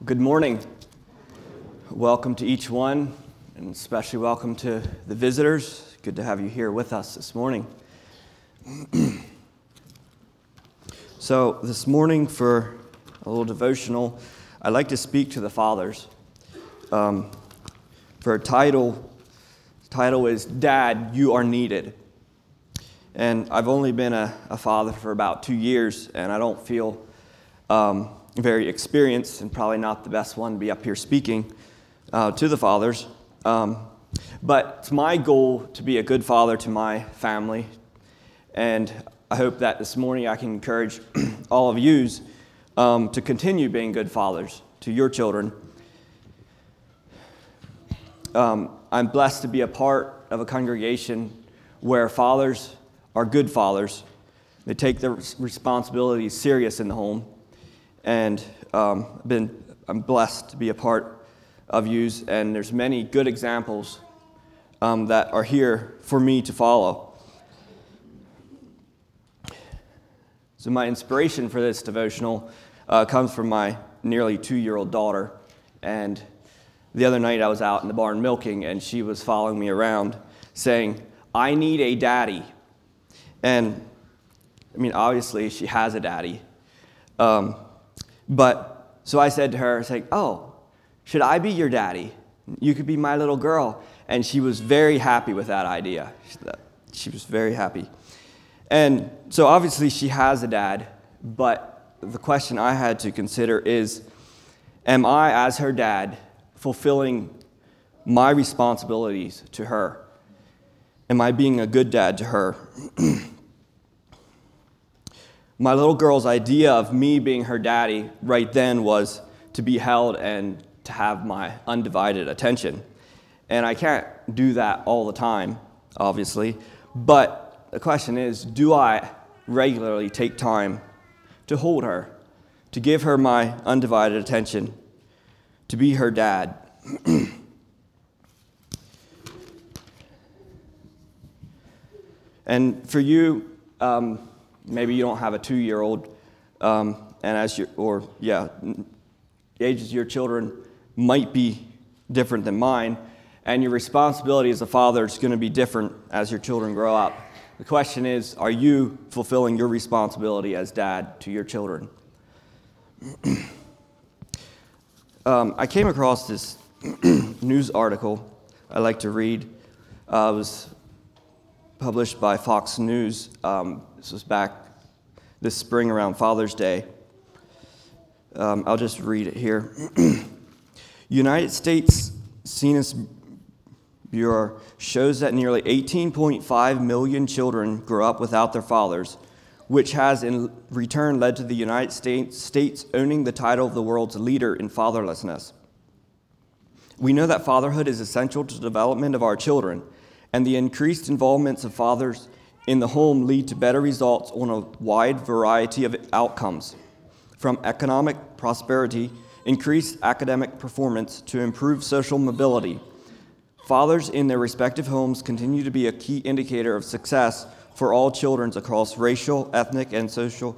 Good morning. Welcome to each one, and especially welcome to the visitors. Good to have you here with us this morning. So this morning for a little devotional, I'd like to speak to the fathers. For a title is Dad, You Are Needed. And I've only been a father for about 2 years, and I don't feel very experienced and probably not the best one to be up here speaking to the fathers. But it's my goal to be a good father to my family. And I hope that this morning I can encourage all of you to continue being good fathers to your children. I'm blessed to be a part of a congregation where fathers are good fathers. They take their responsibilities serious in the home. And I'm blessed to be a part of yous, and there's many good examples that are here for me to follow. So my inspiration for this devotional comes from my nearly 2-year-old daughter. And the other night I was out in the barn milking, and she was following me around saying, "I need a daddy." And I mean, obviously she has a daddy. But so I said to her, I was like, "Oh, should I be your daddy? You could be my little girl." And she was very happy with that idea. She was very happy. And so obviously she has a dad, but the question I had to consider is, am I, as her dad, fulfilling my responsibilities to her? Am I being a good dad to her? My little girl's idea of me being her daddy right then was to be held and to have my undivided attention. And I can't do that all the time, obviously. But the question is, do I regularly take time to hold her, to give her my undivided attention, to be her dad? And for you, maybe you don't have a 2-year-old, and the ages of your children might be different than mine, and your responsibility as a father is going to be different as your children grow up. The question is, are you fulfilling your responsibility as dad to your children? I came across this news article I like to read. It was published by Fox News. This was back this spring around Father's Day. I'll just read it here. United States Census Bureau shows that nearly 18.5 million children grow up without their fathers, which has in return led to the United States owning the title of the world's leader in fatherlessness. We know that fatherhood is essential to the development of our children, and the increased involvements of fathers in the home lead to better results on a wide variety of outcomes, from economic prosperity, increased academic performance, to improved social mobility. Fathers in their respective homes continue to be a key indicator of success for all children across racial, ethnic, and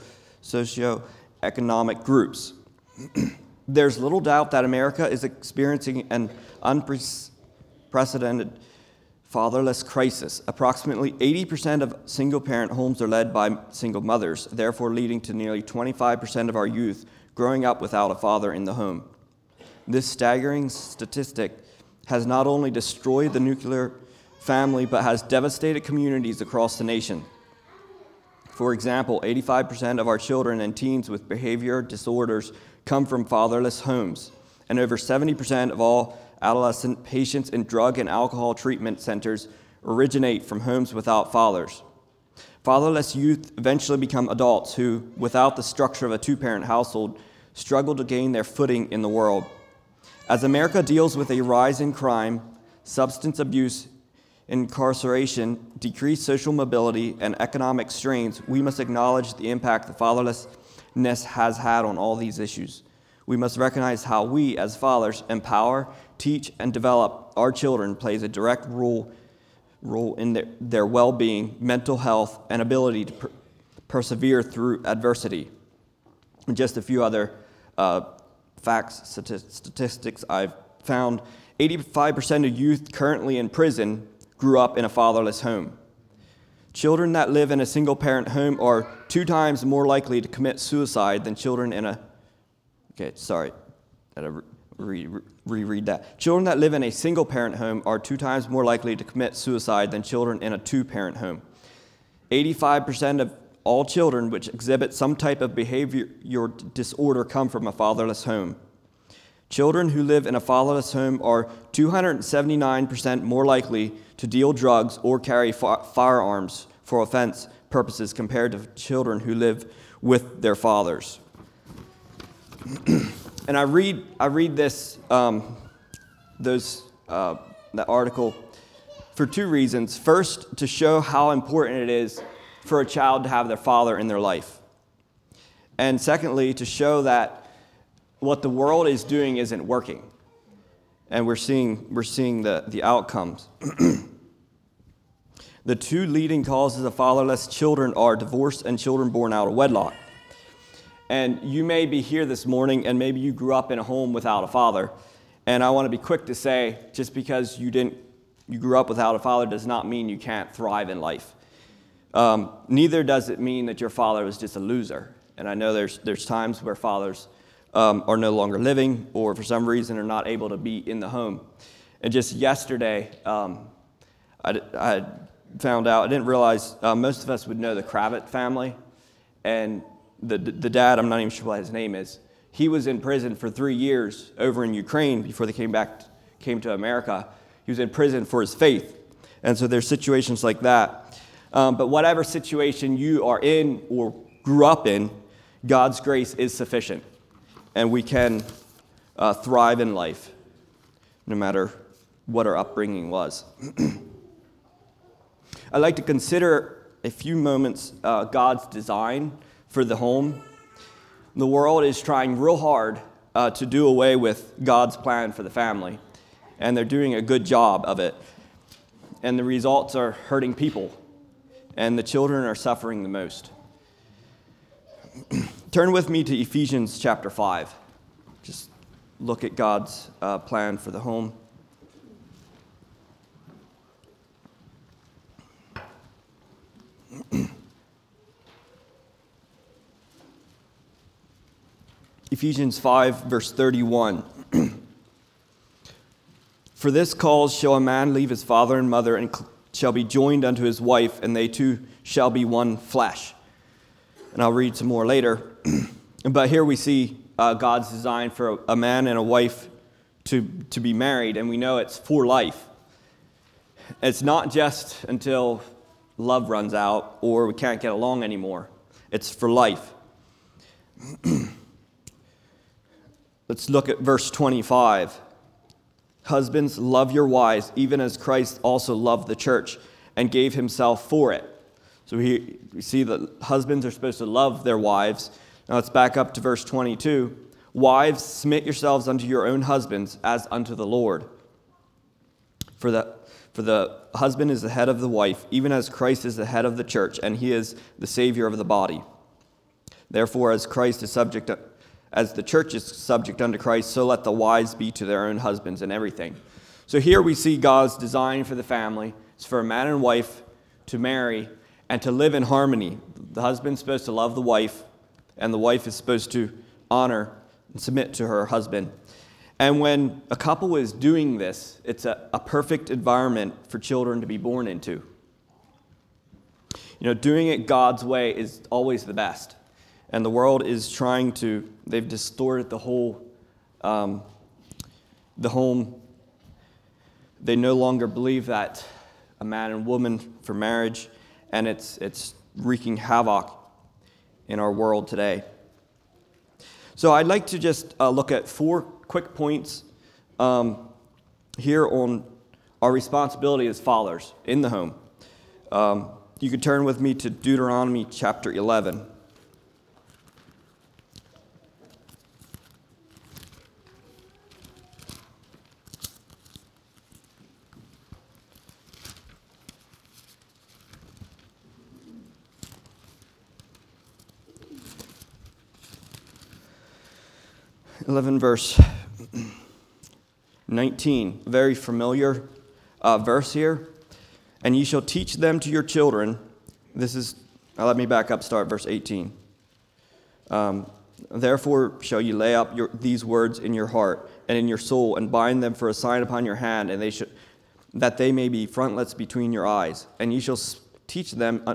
socio-economic groups. There's little doubt that America is experiencing an unprecedented fatherless crisis. Approximately 80% of single-parent homes are led by single mothers, therefore leading to nearly 25% of our youth growing up without a father in the home. This staggering statistic has not only destroyed the nuclear family, but has devastated communities across the nation. For example, 85% of our children and teens with behavior disorders come from fatherless homes, and over 70% of all adolescent patients in drug and alcohol treatment centers originate from homes without fathers. Fatherless youth eventually become adults who, without the structure of a 2-parent household, struggle to gain their footing in the world. As America deals with a rise in crime, substance abuse, incarceration, decreased social mobility, and economic strains, we must acknowledge the impact the fatherlessness has had on all these issues. We must recognize how we, as fathers, empower, teach, and develop our children plays a direct role in their well-being, mental health, and ability to persevere through adversity. And just a few other statistics I've found, 85% of youth currently in prison grew up in a fatherless home. Children that live in a single-parent home are 2 times more likely to commit suicide than children in a... Okay, sorry. I had to reread that. Children that live in a single-parent home are 2 times more likely to commit suicide than children in a 2-parent home. 85% of all children which exhibit some type of behavioral disorder come from a fatherless home. Children who live in a fatherless home are 279% more likely to deal drugs or carry firearms for offense purposes compared to children who live with their fathers. And I read this that article for 2 reasons. First, to show how important it is for a child to have their father in their life. And secondly, to show that what the world is doing isn't working. And we're seeing the outcomes. The 2 leading causes of fatherless children are divorce and children born out of wedlock. And you may be here this morning and maybe you grew up in a home without a father. And I want to be quick to say, just because you grew up without a father does not mean you can't thrive in life. Neither does it mean that your father was just a loser. And I know there's times where fathers are no longer living or for some reason are not able to be in the home. And just yesterday, I found out, I didn't realize most of us would know the Kravitz family. And the dad, I'm not even sure what his name is, he was in prison for 3 years over in Ukraine before they came to America. He was in prison for his faith. And so there's situations like that. But whatever situation you are in or grew up in, God's grace is sufficient. And we can thrive in life, no matter what our upbringing was. I'd like to consider a few moments God's design for the home. The world is trying real hard to do away with God's plan for the family, and they're doing a good job of it. And the results are hurting people, and the children are suffering the most. Turn with me to Ephesians chapter 5. Just look at God's plan for the home. Ephesians 5, verse 31. For this cause shall a man leave his father and mother and shall be joined unto his wife, and they two shall be one flesh. And I'll read some more later. But here we see God's design for a man and a wife to be married, and we know it's for life. It's not just until love runs out or we can't get along anymore. It's for life. Let's look at verse 25. Husbands, love your wives, even as Christ also loved the church and gave himself for it. So we see that husbands are supposed to love their wives. Now let's back up to verse 22. Wives, submit yourselves unto your own husbands as unto the Lord. For the husband is the head of the wife, even as Christ is the head of the church, and he is the Savior of the body. Therefore, as the church is subject unto Christ, so let the wives be to their own husbands in everything. So here we see God's design for the family. It's for a man and wife to marry and to live in harmony. The husband's supposed to love the wife, and the wife is supposed to honor and submit to her husband. And when a couple is doing this, it's a perfect environment for children to be born into. You know, doing it God's way is always the best. And the world is they've distorted the home. They no longer believe that a man and woman for marriage, and it's wreaking havoc in our world today. So I'd like to just look at 4 quick points here on our responsibility as fathers in the home. You could turn with me to Deuteronomy chapter 11. 11 verse 19, a very familiar verse here. And ye shall teach them to your children. Let me back up, start verse 18. Therefore shall ye lay up these words in your heart and in your soul, and bind them for a sign upon your hand, and that they may be frontlets between your eyes. And ye shall teach them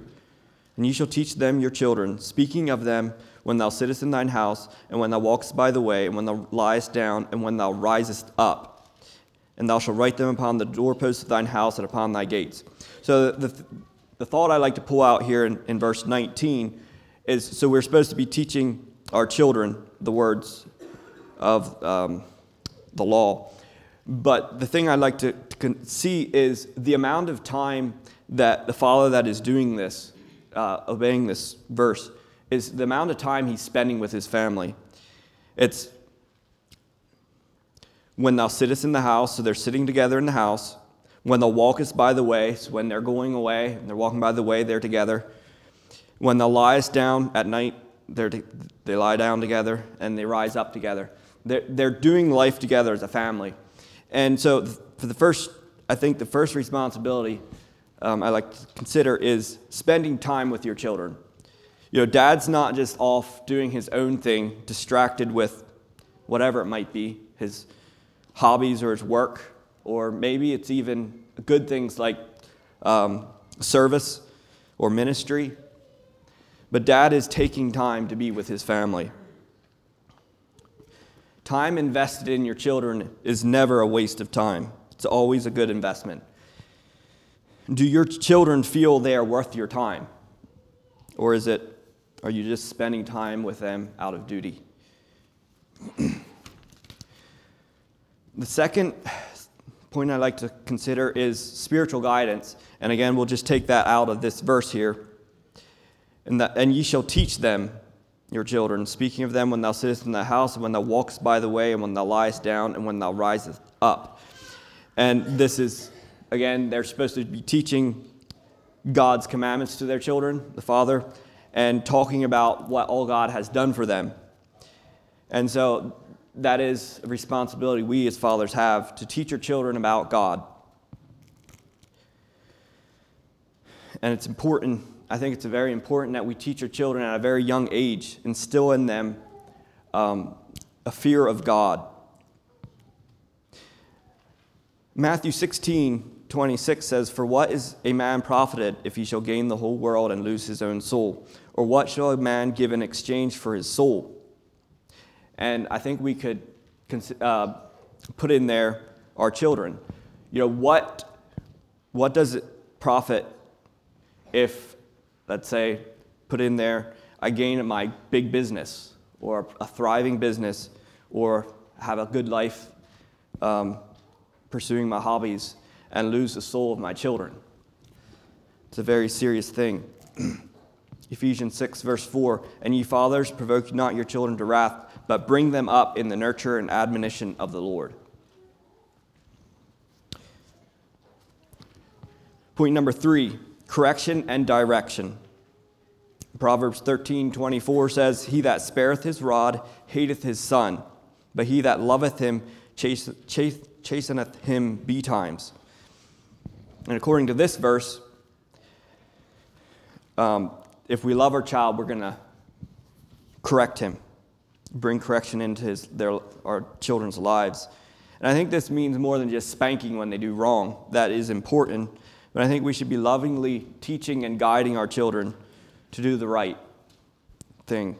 your children, speaking of them when thou sittest in thine house, and when thou walkest by the way, and when thou liest down, and when thou risest up. And thou shalt write them upon the doorposts of thine house and upon thy gates. So the thought I like to pull out here in verse 19 is, so we're supposed to be teaching our children the words of the law. But the thing I'd like to see is the amount of time that the father that is doing this, obeying this verse, is the amount of time he's spending with his family. It's when thou sittest in the house, so they're sitting together in the house. When thou walkest by the way, so when they're going away, and they're walking by the way, they're together. When thou liest down at night, they lie down together, and they rise up together. They're doing life together as a family. And so for the first responsibility I like to consider is spending time with your children. Dad's not just off doing his own thing, distracted with whatever it might be, his hobbies or his work, or maybe it's even good things like service or ministry. But dad is taking time to be with his family. Time invested in your children is never a waste of time. It's always a good investment. Do your children feel they are worth your time? Or are you just spending time with them out of duty? The second point I'd like to consider is spiritual guidance. And again, we'll just take that out of this verse here. And ye shall teach them, your children, speaking of them when thou sittest in the house, and when thou walkest by the way, and when thou liest down, and when thou risest up. And this is, again, they're supposed to be teaching God's commandments to their children, the father, and talking about what all God has done for them. And so that is a responsibility we as fathers have, to teach our children about God. And it's important, I think it's very important that we teach our children at a very young age, instill in them a fear of God. Matthew 16:26 says, "For what is a man profited if he shall gain the whole world and lose his own soul? Or what shall a man give in exchange for his soul?" And I think we could put in there our children. What does it profit if, let's say, put in there, I gain my big business or a thriving business or have a good life pursuing my hobbies and lose the soul of my children? It's a very serious thing. Ephesians 6, verse 4, "And ye fathers, provoke not your children to wrath, but bring them up in the nurture and admonition of the Lord." Point number 3, correction and direction. Proverbs 13:24 says, "He that spareth his rod hateth his son, but he that loveth him chasteneth him betimes." And according to this verse, if we love our child, we're going to correct him, bring correction into our children's lives. And I think this means more than just spanking when they do wrong. That is important, but I think we should be lovingly teaching and guiding our children to do the right thing.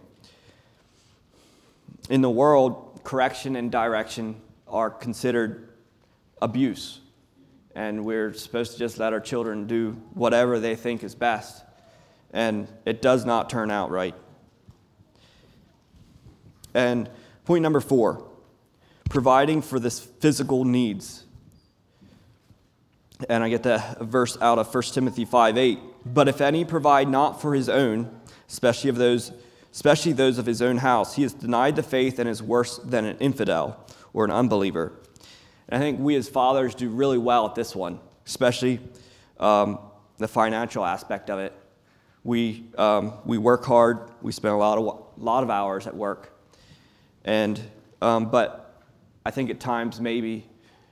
In the world, correction and direction are considered abuse, and we're supposed to just let our children do whatever they think is best, and it does not turn out right. And point number 4, providing for this physical needs. And I get that verse out of 1 Timothy 5:8. "But if any provide not for his own, especially those of his own house, he has denied the faith and is worse than an infidel," or an unbeliever. And I think we as fathers do really well at this one, especially the financial aspect of it. We work hard. We spend a lot of hours at work, and But I think at times maybe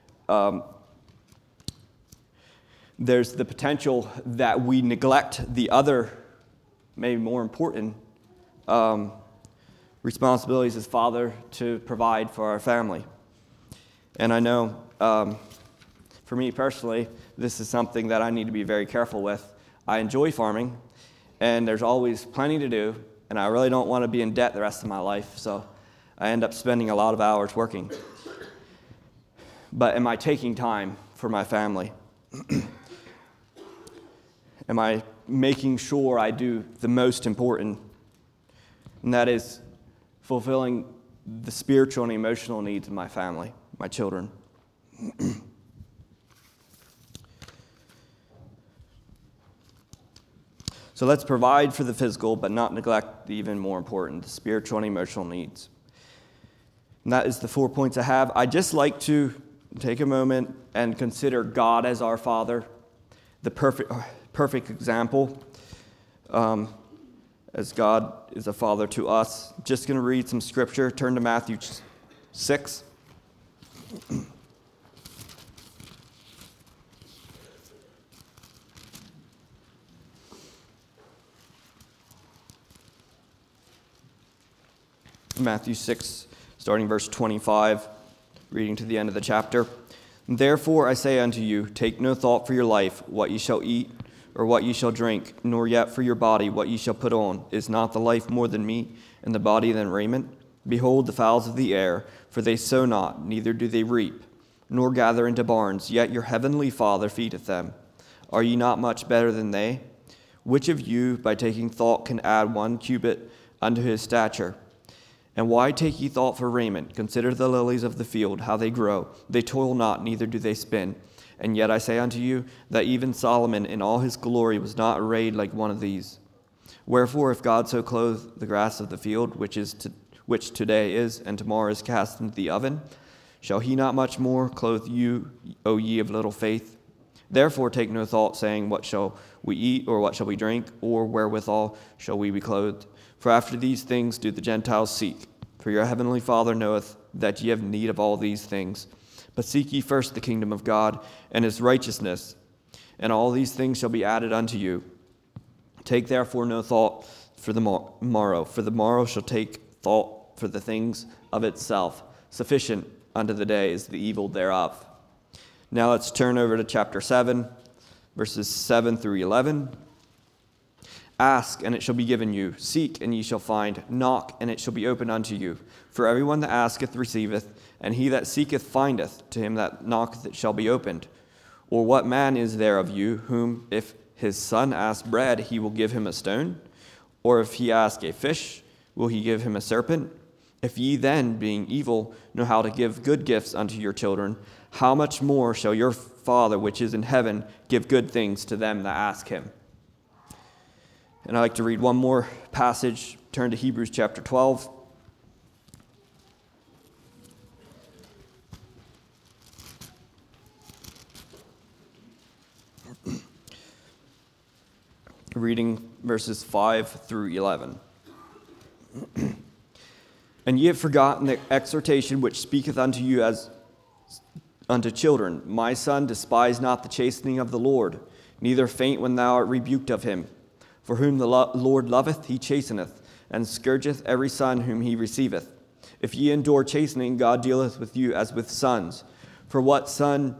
there's the potential that we neglect the other, maybe more important, responsibilities as father to provide for our family. And I know, for me personally, this is something that I need to be very careful with. I enjoy farming, and there's always plenty to do, and I really don't want to be in debt the rest of my life, so I end up spending a lot of hours working. But am I taking time for my family? Am I making sure I do the most important, and that is fulfilling the spiritual and emotional needs of my family, my children? So let's provide for the physical, but not neglect the even more important, the spiritual and emotional needs. And that is the 4 points I have. I'd just like to take a moment and consider God as our Father, the perfect example, as God is a Father to us. Just going to read some scripture. Turn to Matthew 6. Matthew 6, starting verse 25, reading to the end of the chapter. Therefore I say unto you, take no thought for your life, what ye shall eat, or what ye shall drink, nor yet for your body, what ye shall put on. Is not the life more than meat, and the body than raiment? Behold the fowls of the air, for they sow not, neither do they reap, nor gather into barns, yet your heavenly Father feedeth them. Are ye not much better than they? Which of you, by taking thought, can add 1 cubit unto his stature? And why take ye thought for raiment? Consider the lilies of the field, how they grow. They toil not, neither do they spin. And yet I say unto you, that even Solomon in all his glory was not arrayed like one of these. Wherefore, if God so clothe the grass of the field, which today is, and tomorrow is cast into the oven, shall he not much more clothe you, O ye of little faith? Therefore take no thought, saying, what shall we eat, or what shall we drink, or wherewithal shall we be clothed? For after these things do the Gentiles seek. For your heavenly Father knoweth that ye have need of all these things. But seek ye first the kingdom of God and his righteousness, and all these things shall be added unto you. Take therefore no thought for the morrow, for the morrow shall take thought for the things of itself. Sufficient unto the day is the evil thereof. Now let's turn over to chapter 7, verses 7 through 11. Ask, and it shall be given you. Seek, and ye shall find. Knock, and it shall be opened unto you. For everyone that asketh receiveth, and he that seeketh findeth. To him that knocketh it shall be opened. Or what man is there of you, whom, if his son ask bread, he will give him a stone? Or if he ask a fish, will he give him a serpent? If ye then, being evil, know how to give good gifts unto your children, how much more shall your Father which is in heaven give good things to them that ask him? And I'd like to read one more passage. Turn to Hebrews chapter 12. Reading verses 5 through 11. And ye have forgotten the exhortation which speaketh unto you as unto children. My son, despise not the chastening of the Lord, neither faint when thou art rebuked of him. For whom the Lord loveth, he chasteneth, and scourgeth every son whom he receiveth. If ye endure chastening, God dealeth with you as with sons. For what son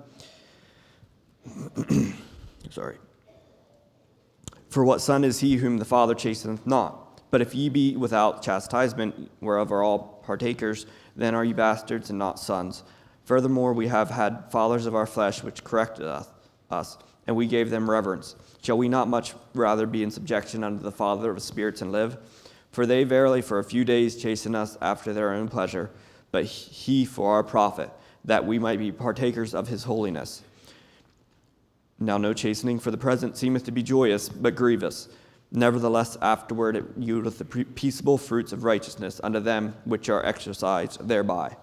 is he whom the Father chasteneth not? But if ye be without chastisement, whereof are all partakers, then are ye bastards and not sons. Furthermore, we have had fathers of our flesh which corrected us, and we gave them reverence. Shall we not much rather be in subjection unto the Father of spirits and live? For they verily for a few days chasten us after their own pleasure, but he for our profit, that we might be partakers of his holiness. Now no chastening for the present seemeth to be joyous, but grievous. Nevertheless afterward it yieldeth the peaceable fruits of righteousness unto them which are exercised thereby.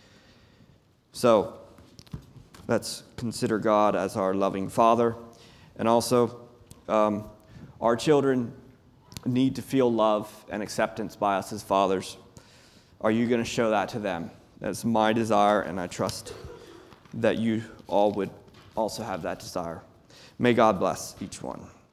So, let's consider God as our loving Father. And also, our children need to feel love and acceptance by us as fathers. Are you going to show that to them? That's my desire, and I trust that you all would also have that desire. May God bless each one.